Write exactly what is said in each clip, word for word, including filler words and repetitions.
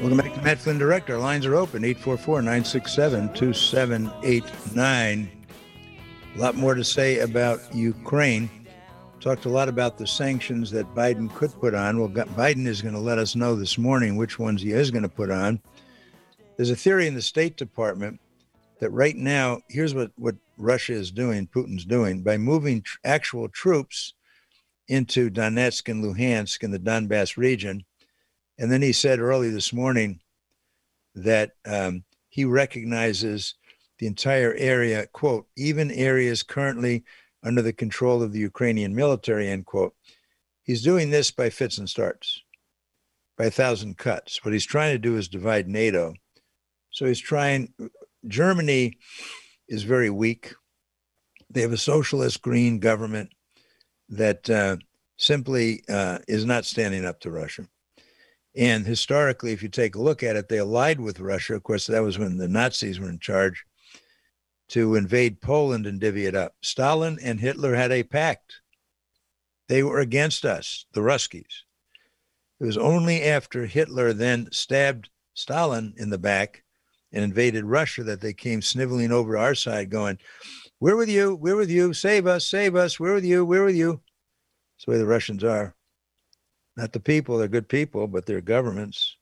Welcome back to Matt Flynn Direct. Our lines are open, eight four four, nine six seven, two seven eight nine. A lot more to say about Ukraine. Talked a lot about the sanctions that Biden could put on. Well, Biden is going to let us know this morning which ones he is going to put on. There's a theory in the State Department that right now, here's what, what Russia is doing, Putin's doing, by moving tr- actual troops into Donetsk and Luhansk in the Donbass region. And then he said early this morning that um, he recognizes the entire area, quote, even areas currently under the control of the Ukrainian military, end quote. He's doing this by fits and starts, by a thousand cuts. What he's trying to do is divide NATO. So he's trying, Germany is very weak. They have a socialist green government that uh, simply uh, is not standing up to Russia. And historically, if you take a look at it, they allied with Russia. Of course, that was when the Nazis were in charge, to invade Poland and divvy it up. Stalin and Hitler had a pact. They were against us, the Ruskies. It was only after Hitler then stabbed Stalin in the back and invaded Russia that they came sniveling over our side going, we're with you, we're with you, save us, save us, we're with you, we're with you. That's the way the Russians are. Not the people, they're good people, but they're governments.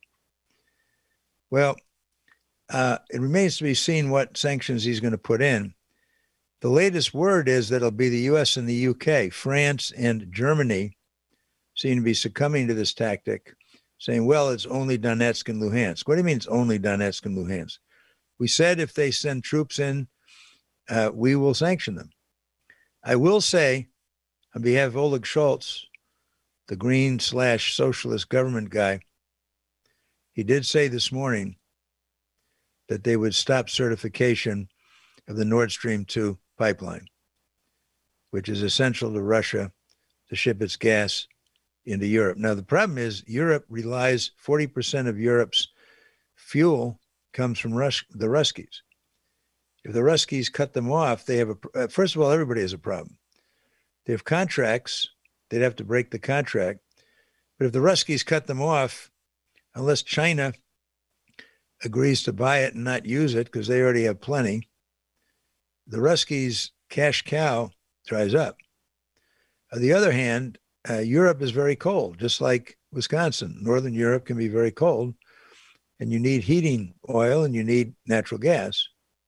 Well, uh, it remains to be seen what sanctions he's going to put in. The latest word is that it'll be the U S and the U K. France and Germany seem to be succumbing to this tactic, saying, well, it's only Donetsk and Luhansk. What do you mean it's only Donetsk and Luhansk? We said if they send troops in, uh, we will sanction them. I will say, on behalf of Oleg Scholz, the green slash socialist government guy, he did say this morning that they would stop certification of the Nord Stream two pipeline, which is essential to Russia to ship its gas into Europe. Now, the problem is Europe relies, forty percent of Europe's fuel comes from Rus- the Ruskies. If the Ruskies cut them off, they have a, uh, first of all, everybody has a problem. They have contracts. They'd have to break the contract. But if the Ruskies cut them off, unless China agrees to buy it and not use it because they already have plenty, the Ruskies' cash cow dries up. On the other hand, uh, Europe is very cold, just like Wisconsin. Northern Europe can be very cold, and you need heating oil and you need natural gas.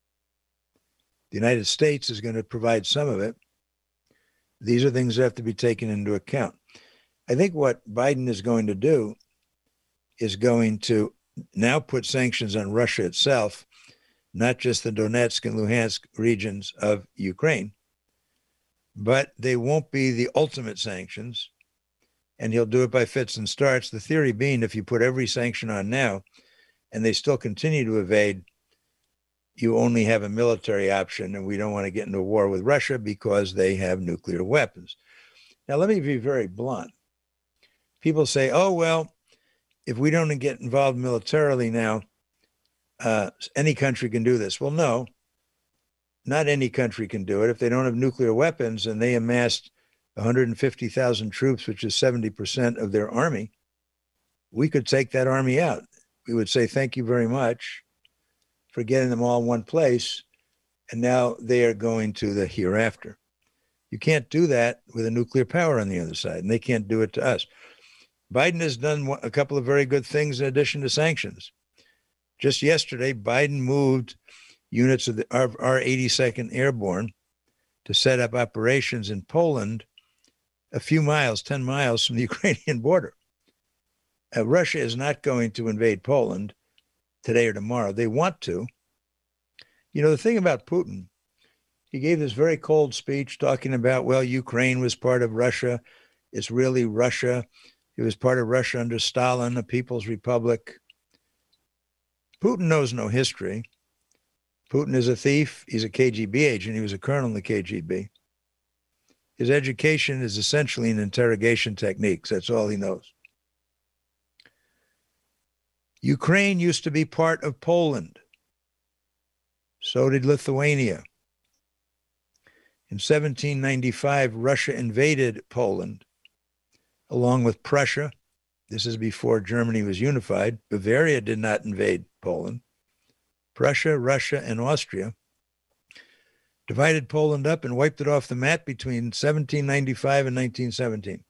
The United States is going to provide some of it. These are things that have to be taken into account. I think what Biden is going to do is going to now put sanctions on Russia itself, not just the Donetsk and Luhansk regions of Ukraine, but they won't be the ultimate sanctions, and he'll do it by fits and starts. The theory being if you put every sanction on now and they still continue to evade, you only have a military option, and we don't want to get into a war with Russia because they have nuclear weapons. Now, let me be very blunt. People say, oh, well, if we don't get involved militarily now, uh, any country can do this. Well, no, not any country can do it. If they don't have nuclear weapons and they amassed one hundred fifty thousand troops, which is seventy percent of their army, we could take that army out. We would say, thank you very much for getting them all in one place, and now they are going to the hereafter. You can't do that with a nuclear power on the other side, and they can't do it to us. Biden has done a couple of very good things in addition to sanctions. Just yesterday, Biden moved units of the our eighty-second Airborne to set up operations in Poland a few miles, ten miles from the Ukrainian border. Uh, Russia is not going to invade Poland today or tomorrow. They want to. You know, the thing about Putin, he gave this very cold speech talking about, well, Ukraine was part of Russia. It's really Russia. It was part of Russia under Stalin, a People's Republic. Putin knows no history. Putin is a thief. He's a K G B agent. He was a colonel in the K G B. His education is essentially in interrogation techniques. That's all he knows. Ukraine used to be part of Poland. So did Lithuania. In seventeen ninety-five, Russia invaded Poland, along with Prussia, This is before Germany was unified. Bavaria did not invade Poland. Prussia, Russia, and Austria divided Poland up and wiped it off the map between seventeen ninety-five and nineteen seventeen.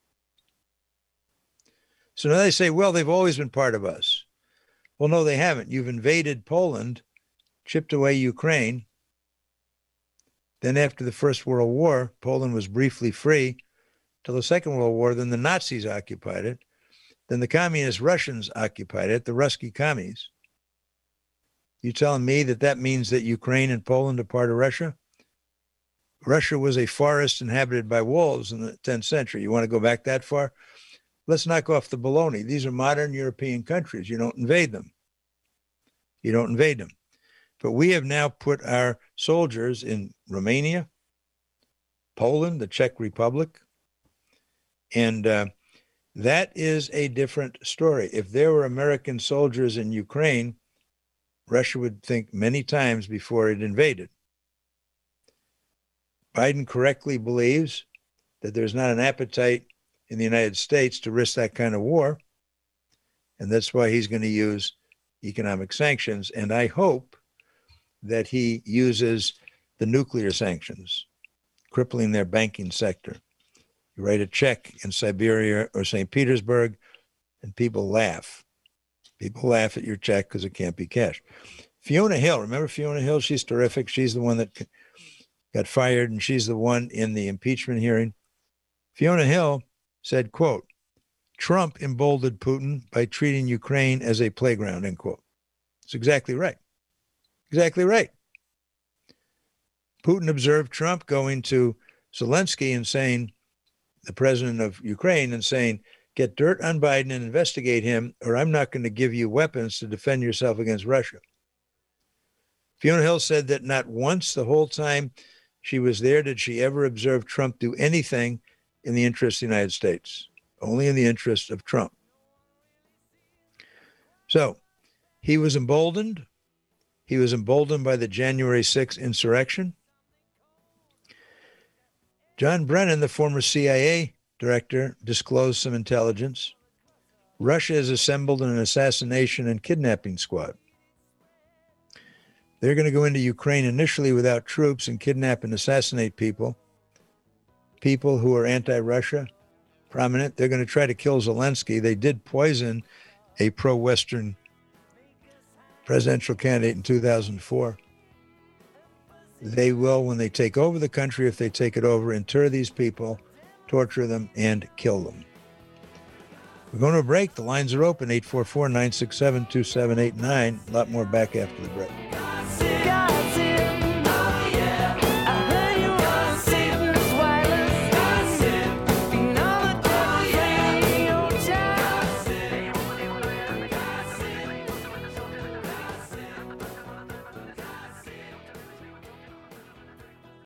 So now they say, well, they've always been part of us. Well, no, they haven't. You've invaded Poland, chipped away Ukraine. Then after the First World War, Poland was briefly free till the Second World War. Then the Nazis occupied it. Then the communist Russians occupied it, the Ruski commies. You telling me that that means that Ukraine and Poland are part of Russia? Russia was a forest inhabited by wolves in the tenth century. You want to go back that far? Let's knock off the baloney. These are modern European countries. You don't invade them. You don't invade them. But we have now put our soldiers in Romania, Poland, the Czech Republic, and uh, that is a different story. If there were American soldiers in Ukraine, Russia would think many times before it invaded. Biden correctly believes that there's not an appetite in the United States to risk that kind of war, and that's why he's going to use economic sanctions. And I hope that he uses the nuclear sanctions, crippling their banking sector. You write a check in Siberia or Saint Petersburg, and people laugh. People laugh at your check because it can't be cashed. Fiona Hill, remember Fiona Hill? She's terrific. She's the one that got fired, and she's the one in the impeachment hearing. Fiona Hill said, quote, Trump emboldened Putin by treating Ukraine as a playground, end quote. It's exactly right. Exactly right. Putin observed Trump going to Zelensky and saying, the president of Ukraine, and saying, get dirt on Biden and investigate him, or I'm not going to give you weapons to defend yourself against Russia. Fiona Hill said that not once the whole time she was there did she ever observe Trump do anything in the interest of the United States, only in the interest of Trump. So he was emboldened. He was emboldened by the January sixth insurrection. John Brennan, the former C I A director, disclosed some intelligence. Russia has assembled an assassination and kidnapping squad. They're going to go into Ukraine initially without troops and kidnap and assassinate people, people who are anti-Russia, prominent. They're going to try to kill Zelensky. They did poison a pro-Western presidential candidate in two thousand four. They will, when they take over the country, if they take it over, inter these people, torture them, and kill them. We're going to a break. The lines are open, eight four four, nine six seven, two seven eight nine. A lot more back after the break.